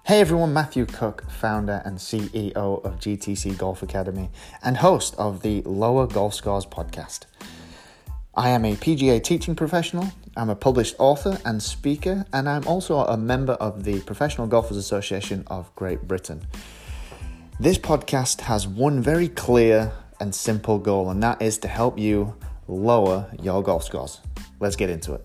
Hey everyone, Matthew Cook, founder and CEO of GTC Golf Academy and host of the Lower Golf Scores podcast. I am a PGA teaching professional, I'm a published author and speaker, and I'm also a member of the Professional Golfers Association of Great Britain. This podcast has one very clear and simple goal, and that is to help you lower your golf scores. Let's get into it.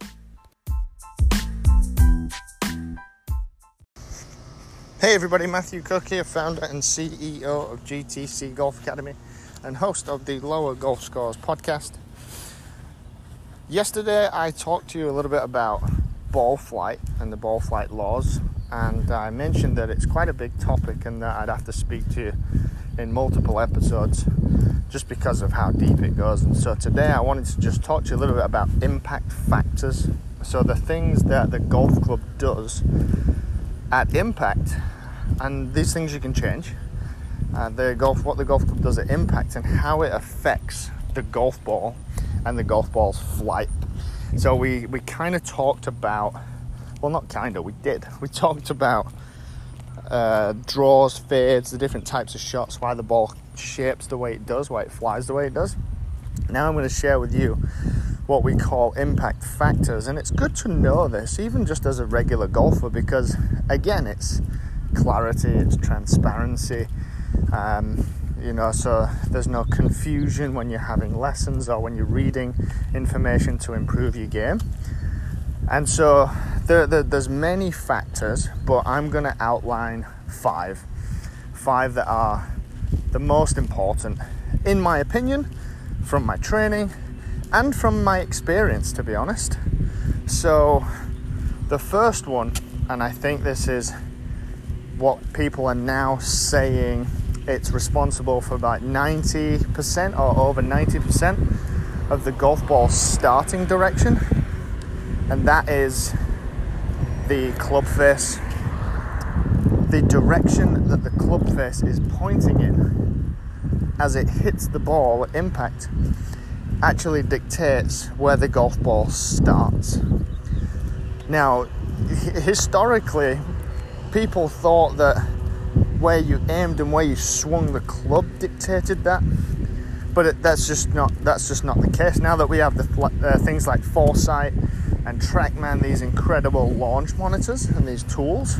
Hey everybody, Matthew Cook here, founder and CEO of GTC Golf Academy and host of the Lower Golf Scores podcast. Yesterday I talked to you a little bit about ball flight and the ball flight laws, and I mentioned that it's quite a big topic and that I'd have to speak to you in multiple episodes just because of how deep it goes. And so today I wanted to just talk to you a little bit about impact factors. So the things that the golf club does at impact, and these things you can change. What the golf club does at impact and how it affects the golf ball and the golf ball's flight. So we kind of talked about, we talked about draws, fades, the different types of shots, why the ball shapes the way it does, why it flies the way it does. Now I'm going to share with you what we call impact factors, and it's good to know this even just as a regular golfer because again it's clarity, it's transparency, so there's no confusion when you're having lessons or when you're reading information to improve your game. And so there's many factors, but I'm going to outline five that are the most important in my opinion, from my training and from my experience, to be honest. So the first one, and I think this is what people are now saying, it's responsible for about 90% or over 90% of the golf ball's starting direction, and that is the club face. The direction that the club face is pointing in as it hits the ball at impact actually dictates where the golf ball starts. Now, historically, people thought that where you aimed and where you swung the club dictated that, but that's just not the case. Now that we have the things like Foresight and TrackMan, these incredible launch monitors and these tools,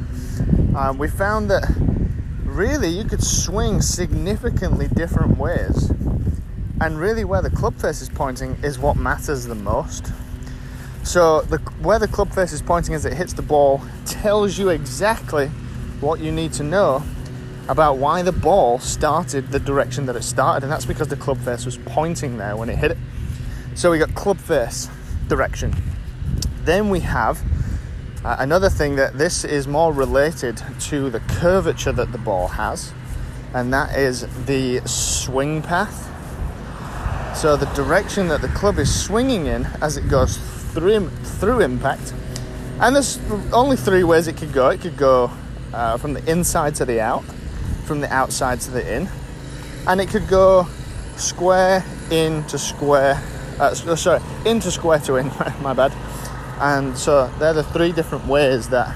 we found that really you could swing significantly different ways, and really where the club face is pointing is what matters the most. So where the club face is pointing as it hits the ball tells you exactly what you need to know about why the ball started the direction that it started, and that's because the club face was pointing there when it hit it. So we got club face direction. Then we have another thing that this is more related to the curvature that the ball has, and that is the swing path. So the direction that the club is swinging in as it goes through impact, and there's only three ways it could go. It could go from the inside to the out, from the outside to the in, and it could go square into square, into square to in, my bad. And so they're the three different ways that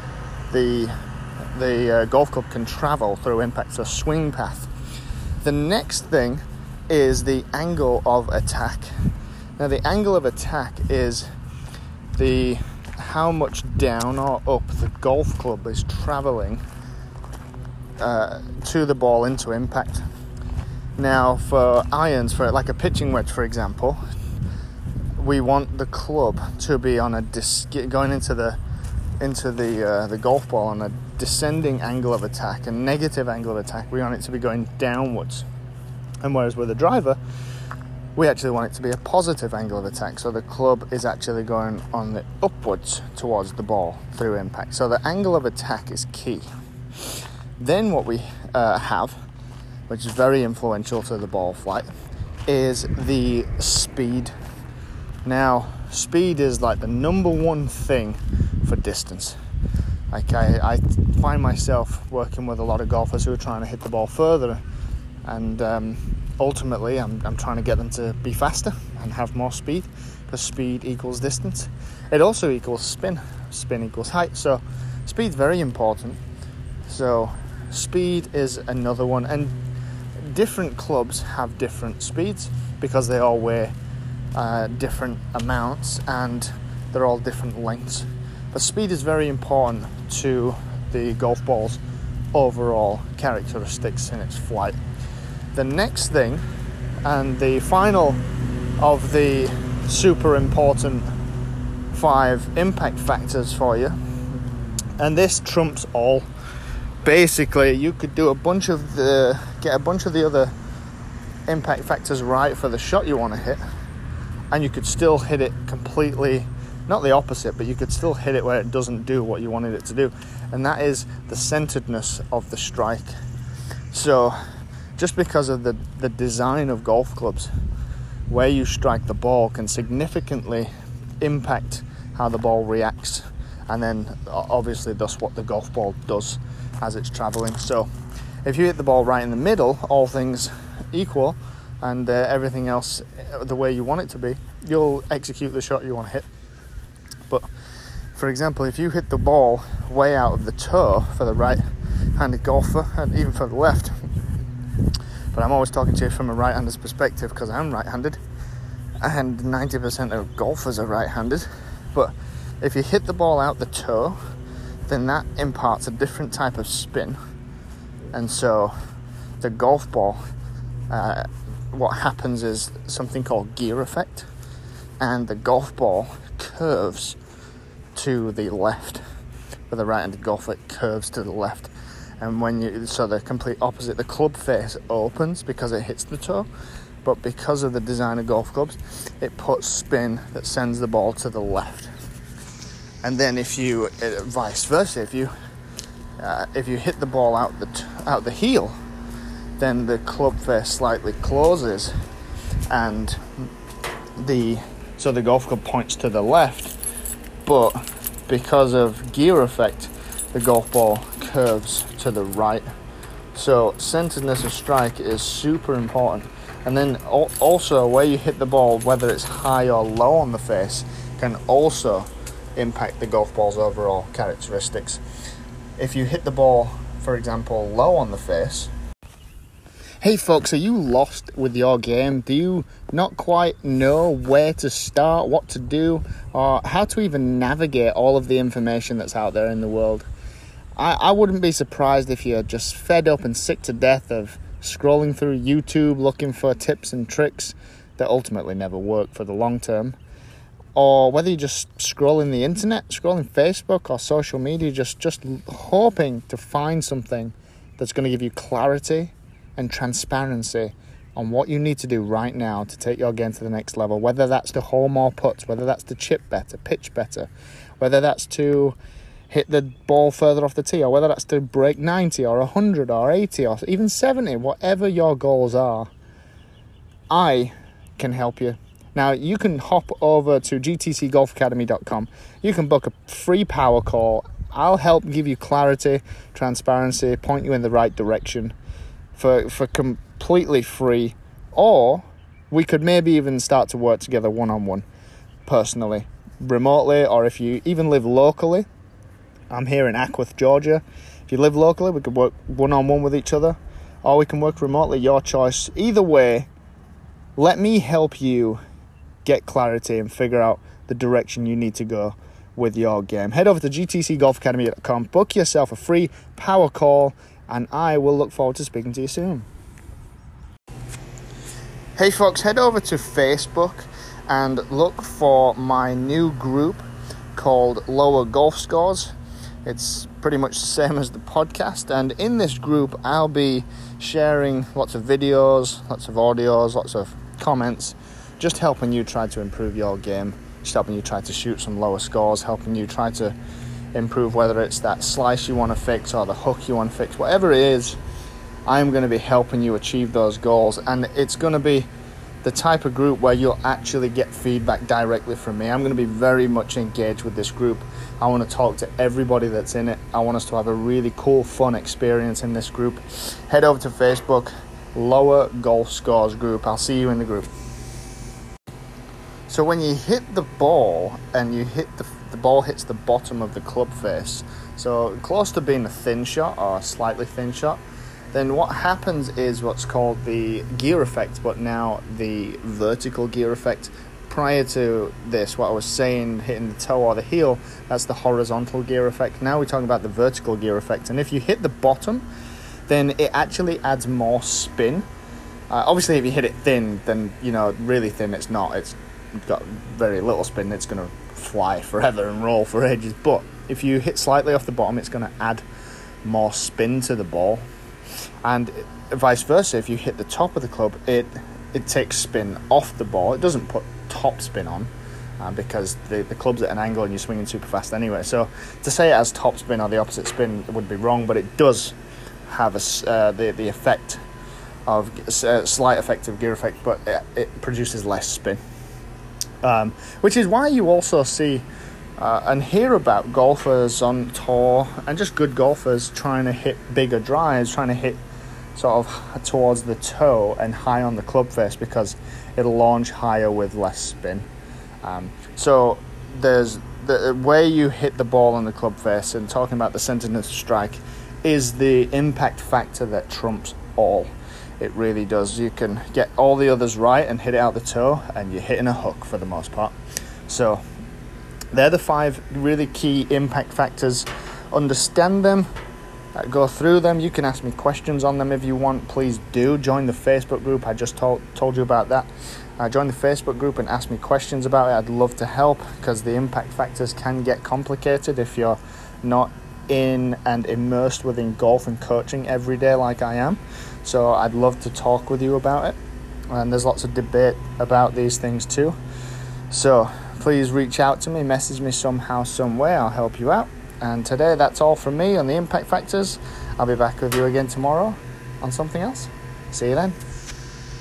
the golf club can travel through impact, so swing path. The next thing is the angle of attack. Now the angle of attack is how much down or up the golf club is traveling to the ball into impact. Now for irons, for like a pitching wedge for example, we want the club to be on going into the golf ball on a descending angle of attack, a negative angle of attack. We want it to be going downwards. And whereas with a driver, we actually want it to be a positive angle of attack, so the club is actually going on the upwards towards the ball through impact. So the angle of attack is key. Then what we have, which is very influential to the ball flight, is the speed. Now, speed is like the number one thing for distance. Like I find myself working with a lot of golfers who are trying to hit the ball further, and ultimately I'm trying to get them to be faster and have more speed, because speed equals distance. It also equals spin equals height. So Speed's very important. So speed is another one, and different clubs have different speeds because they all weigh different amounts and they're all different lengths. But speed is very important to the golf ball's overall characteristics in its flight. The next thing, and the final of the super important 5 impact factors for you, and this trumps all. Basically, you could do get a bunch of the other impact factors right for the shot you want to hit, and you could still hit it completely, not the opposite, but you could still hit it where it doesn't do what you wanted it to do, and that is the centeredness of the strike. So just because of the design of golf clubs, where you strike the ball can significantly impact how the ball reacts, and then obviously thus what the golf ball does as it's traveling. So if you hit the ball right in the middle, all things equal, and everything else the way you want it to be, you'll execute the shot you want to hit. But for example, if you hit the ball way out of the toe for the right-handed golfer, and even for the left, but I'm always talking to you from a right-hander's perspective because I'm right-handed, and 90% of golfers are right-handed. But if you hit the ball out the toe, then that imparts a different type of spin, and so the golf ball, what happens is something called gear effect, and the golf ball curves to the left. For the right-handed golfer, it curves to the left, and so the complete opposite, the club face opens because it hits the toe, but because of the design of golf clubs, it puts spin that sends the ball to the left. And then if you vice versa, if you hit the ball out the heel, then the club face slightly closes, and the golf club points to the left. But because of gear effect, the golf ball curves to the right. So centeredness of strike is super important. And then also where you hit the ball, whether it's high or low on the face, can also impact the golf ball's overall characteristics. If you hit the ball, for example, low on the face. Hey folks, are you lost with your game? Do you not quite know where to start, what to do, or how to even navigate all of the information that's out there in the world? I wouldn't be surprised if you're just fed up and sick to death of scrolling through YouTube looking for tips and tricks that ultimately never work for the long term. Or whether you're just scrolling the internet, scrolling Facebook or social media, just hoping to find something that's going to give you clarity and transparency on what you need to do right now to take your game to the next level, whether that's to hole more putts, whether that's to chip better, pitch better, whether that's to hit the ball further off the tee, or whether that's to break 90 or 100 or 80 or even 70, whatever your goals are, I can help you. Now, you can hop over to gtcgolfacademy.com. You can book a free power call. I'll help give you clarity, transparency, point you in the right direction for completely free. Or we could maybe even start to work together one-on-one, personally, remotely, or if you even live locally. I'm here in Ackworth, Georgia. If you live locally, we could work one-on-one with each other, or we can work remotely, your choice. Either way, let me help you get clarity and figure out the direction you need to go with your game. Head over to gtcgolfacademy.com, book yourself a free power call, and I will look forward to speaking to you soon. Hey folks, head over to Facebook and look for my new group called Lower Golf Scores. It's pretty much the same as the podcast, and in this group I'll be sharing lots of videos, lots of audios, lots of comments, just helping you try to improve your game, just helping you try to shoot some lower scores, helping you try to improve whether it's that slice you want to fix or the hook you want to fix. Whatever it is, I'm going to be helping you achieve those goals, and it's going to be the type of group where you'll actually get feedback directly from me. I'm going to be very much engaged with this group. I want to talk to everybody that's in it. I want us to have a really cool, fun experience in this group. Head over to Facebook, Lower Golf Scores group. I'll see you in the group. So when you hit the ball and you hit the ball hits the bottom of the club face, so close to being a thin shot or a slightly thin shot, then what happens is what's called the gear effect, but now the vertical gear effect. Prior to this, what I was saying, hitting the toe or the heel, that's the horizontal gear effect. Now we're talking about the vertical gear effect. And if you hit the bottom, then it actually adds more spin. Obviously, if you hit it thin, then, really thin, it's not. It's got very little spin. It's going to fly forever and roll for ages. But if you hit slightly off the bottom, it's going to add more spin to the ball. And vice versa, if you hit the top of the club, it takes spin off the ball. It doesn't put top spin on because the club's at an angle and you're swinging super fast anyway. So to say it has top spin or the opposite spin would be wrong, but it does have the effect of slight effect of gear effect, but it produces less spin. Which is why you also see and hear about golfers on tour and just good golfers trying to hit bigger drives, trying to hit sort of towards the toe and high on the club face, because it'll launch higher with less spin. So there's the way you hit the ball on the club face, and talking about the centeredness of strike is the impact factor that trumps all. It really does. You can get all the others right and hit it out the toe, and you're hitting a hook for the most part. So they're the 5 really key impact factors. Understand them, go through them. You can ask me questions on them if you want. Please do join the Facebook group. I just told you about that. Join the Facebook group and ask me questions about it. I'd love to help, because the impact factors can get complicated if you're not in and immersed within golf and coaching every day like I am. So I'd love to talk with you about it, and there's lots of debate about these things too. So please reach out to me, message me somehow, some way. I'll help you out. And today, that's all from me on the impact factors. I'll be back with you again tomorrow on something else. See you then.